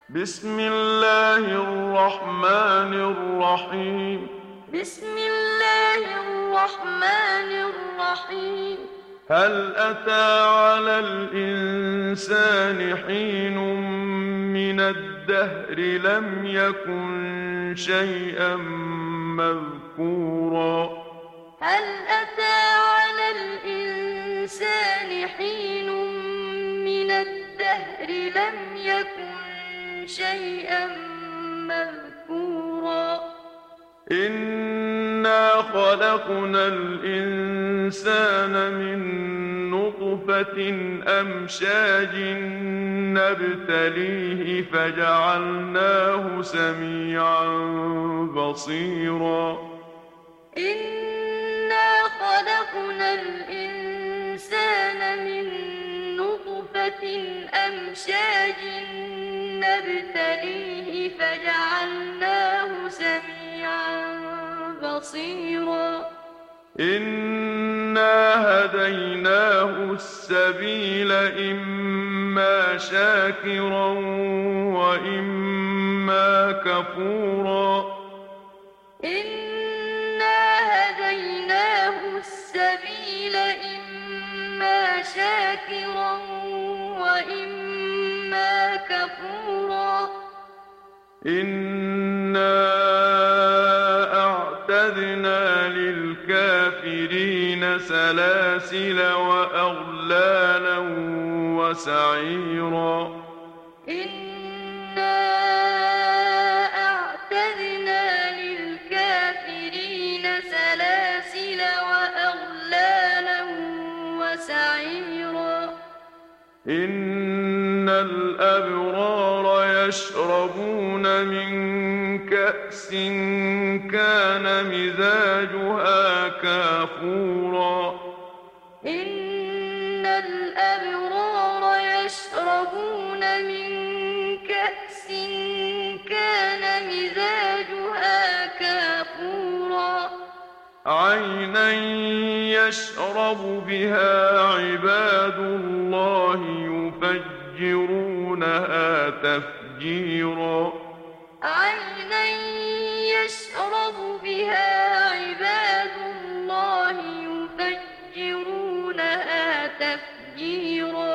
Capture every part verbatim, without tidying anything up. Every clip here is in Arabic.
بسم الله الرحمن الرحيم بسم الله الرحمن الرحيم هل أتى على الإنسان حين من الدهر لم يكن شيئا مذكورا هل أتى على الإنسان حين من الدهر لم يكن شيئا مذكورا إنا خلقنا الإنسان من نطفة أمشاج نبتليه فجعلناه سميعا بصيرا إنا خلقنا الإنسان من نطفة أمشاج نبتليه فجعلناه سميعا بصيرا إنا هديناه السبيل إما شاكرا وإما كفورا إنا هديناه السبيل إما شاكرا وإما كفورا إنا أعتدنا للكافرين سلاسل وأغلالا وسعيرا إنا أعتدنا للكافرين سلاسل وأغلالا وسعيرا إن الأبرار يشربون من كأس كان مزاجها كافورا إن الأبرار يشربون من كأس كان مزاجها كافورا عينا يشرب بها عباد الله يفجرونها تفجيرا عينا يشرب بها عباد الله يفجرونها تفجيرا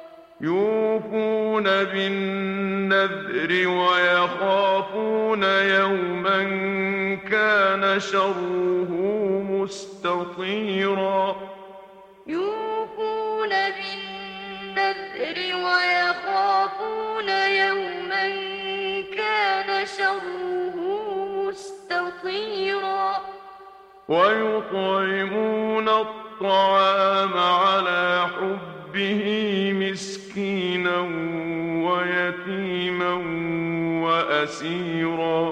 يوفون بالنذر ويخافون يوما كان شره مستطيرا يوفون بالنذر ويخافون يوما كان شره مستطيرا ويطعمون الطعام على حبه مسكينا ويتيما وأسيرا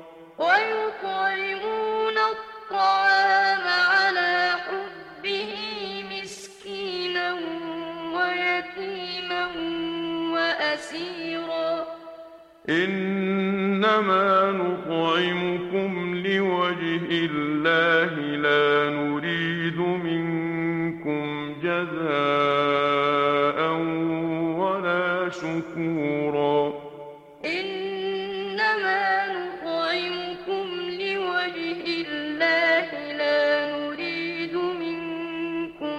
ويطعمون الطعام على حبه مسكينا ويتيما وأسيرا إنما نطعمكم لوجه الله لا نريد منكم جزاء ولا شكورا إنما نطعمكم لوجه الله لا نريد منكم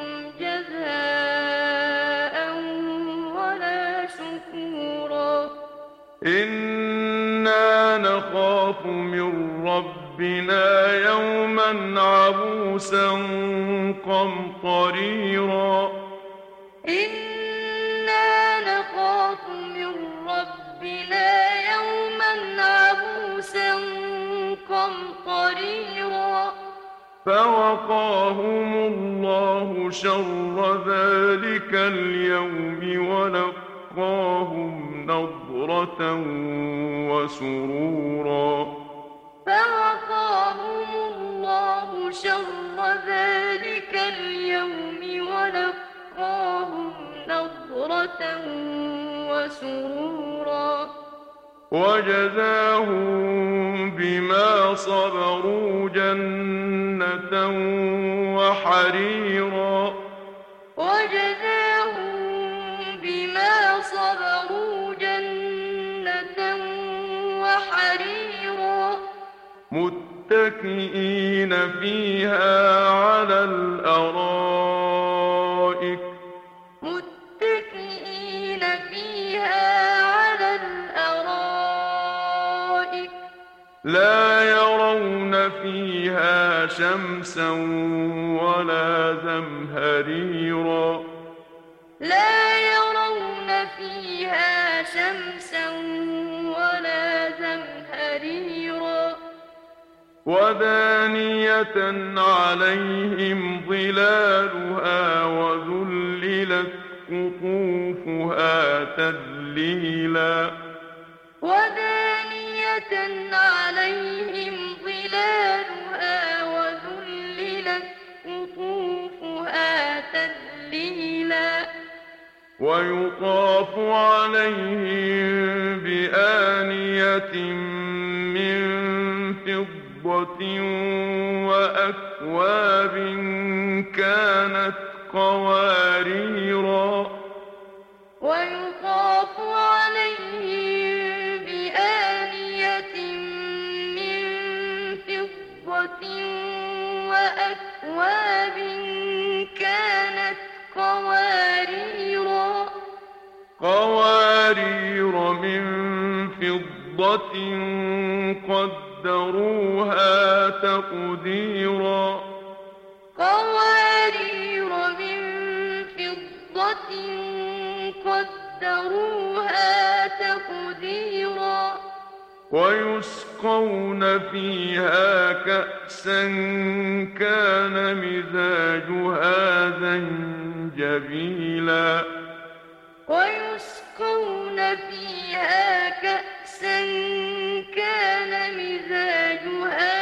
جزاء ولا شكورا إنا نخاف من ربنا يوما عبوسا قمطريرا إنا نخاف من ربنا يوما عبوسا قمطريرا فوقاهم الله شر ذلك اليوم ولقاهم نضرة وسرورا فوقاهم الله شر ذلك اليوم ولقاهم نضرة وسرورا وجزاهم بما صبروا جنة وحريرا وجزاهم بما صبروا جنة متكئين فيها على الأرائك متكئين فيها على الأرائك لا يرون فيها شمسا ولا زمهريرا لا يرون فيها شمسا ولا زمهريرا ودانية عليهم ظلالها وذللت قطوفها تذليلا ودانية عليهم ظلالها وذللت قطوفها تذليلا ويطاف عليهم بآنية من فضة وأكواب كانت قواريرا ويطاف عليهم بآنية من فضة وأكواب كانت قواريرا قوارير من فضة قدروها تقديرا قوارير من فضة قدروها تقديرا ويسقون فيها كأسا كان مزاجها زنجبيلا ويسقون فيها كأسا كان مزاجها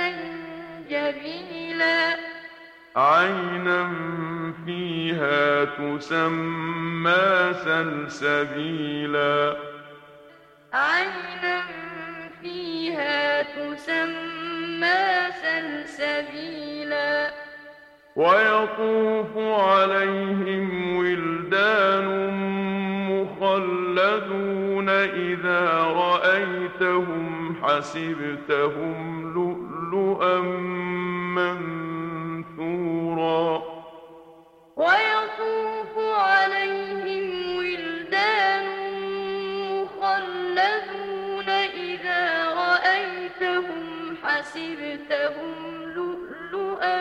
زنجبيلا عينا فيها تسمى سلسبيلا عينا فيها تسمى سلسبيلا ويطوف عليهم ولدان مخلدون إذا رأيتهم حسبتهم لؤلؤا منثورا ويطوف عليهم ولدان مخلدون إذا رأيتهم حسبتهم لؤلؤا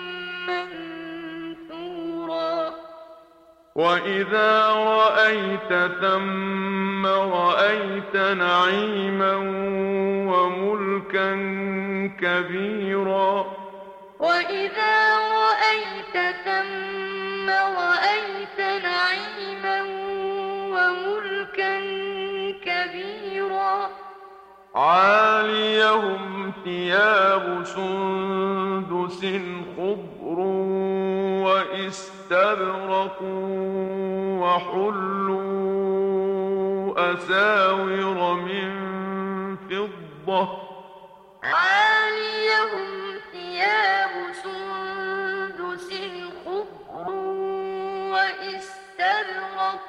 منثورا وإذا رأيت ثم رأيت نعيما وملكا كبيرا وإذا رأيت ثم رأيت نعيما وملكا كبيرا عاليهم ثياب سندس خضر واستبرق وحلوا أساور من فضة عاليهم ثياب سندس خضر واستبرق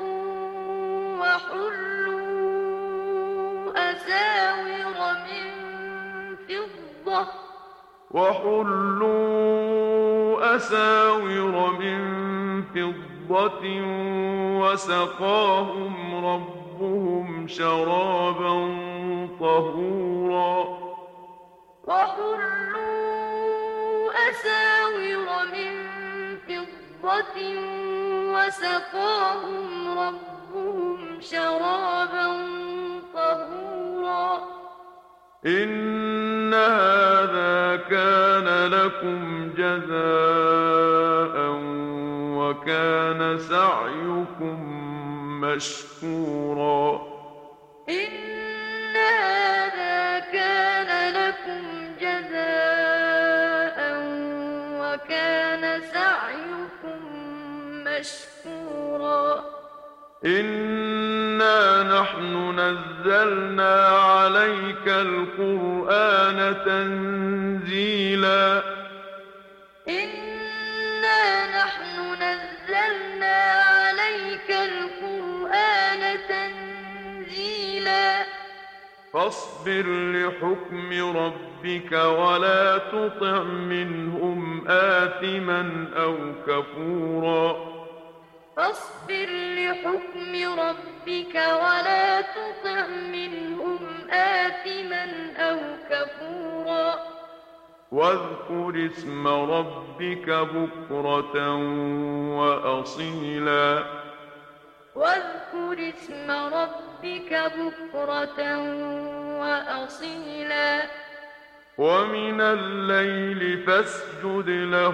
وحلوا أساور من فضة وحلوا أساور من فضة وسقاهم ربهم شرابا طهورا وحلوا أساور من فضة وسقاهم ربهم شرابا طهورا إن هذا كان لكم جزاء وكان سعيكم مشكورا إن هذا كان لكم جزاء وكان سعيكم مشكورا إنا نحن نزلنا عليك القرآن تنزيلا إنا نحن نزلنا عليك القرآن تنزيلا فاصبر لحكم ربك ولا تطع منهم آثما أو كفورا فاصبر لحكم ربك ولا تطع منهم آثما أو كفورا واذكر اسم ربك بكرة وأصيلا واذكر اسم ربك بكرة وأصيلا ومن الليل فاسجد له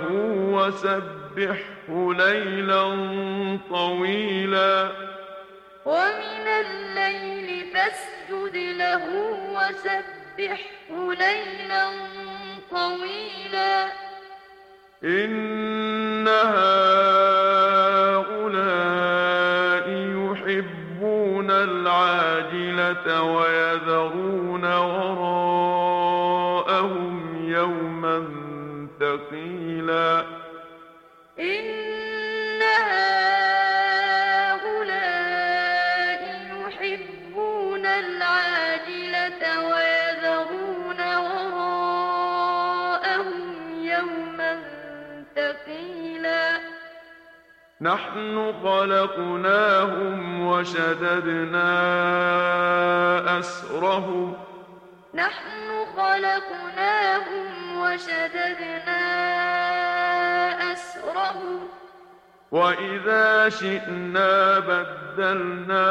وسبحه ليلا طويلا ومن الليل فاسجد له وسبحه ليلا طويلا إن هؤلاء يحبون العاجلة ويذرون وراءهم يوما ثقيلا إن هؤلاء يحبون العاجلة ويذرون وراءهم يوما ثقيلا نحن خلقناهم وشددنا أسرهم نحن خلقناهم وشددنا أسرهم وإذا شئنا بدلنا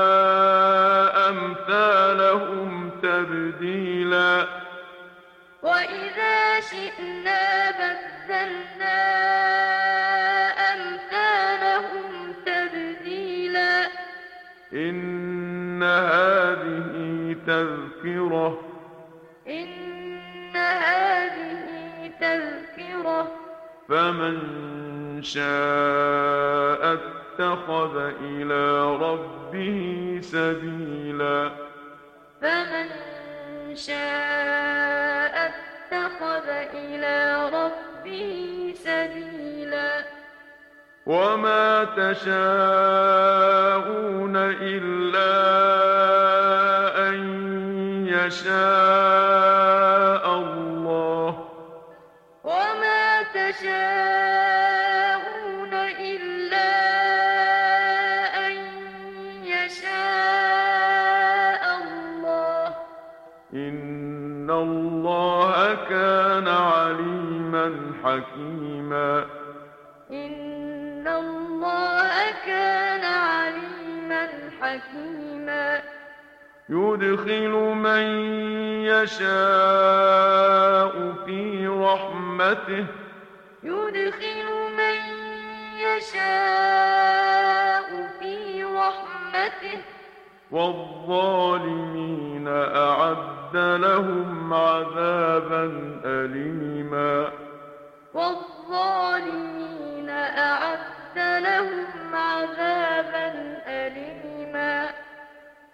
أمثالهم تبديلا وإذا شئنا بدلنا أمثالهم تبديلا إن هذه تذكرة إن هذه تذكرة فمن شاء اتخذ إلى ربه سبيلا فمن شاء اتخذ إلى ربه سبيلا وما تشاءون إلا أن يشاء الله وما تشاءون إلا أن يشاء الله إن الله كان عليما حكيما إن الله كان عليما حكيما يدخل من يشاء في رحمته يدخل من يشاء في رحمته والظالمين أعد لهم عذابا أليما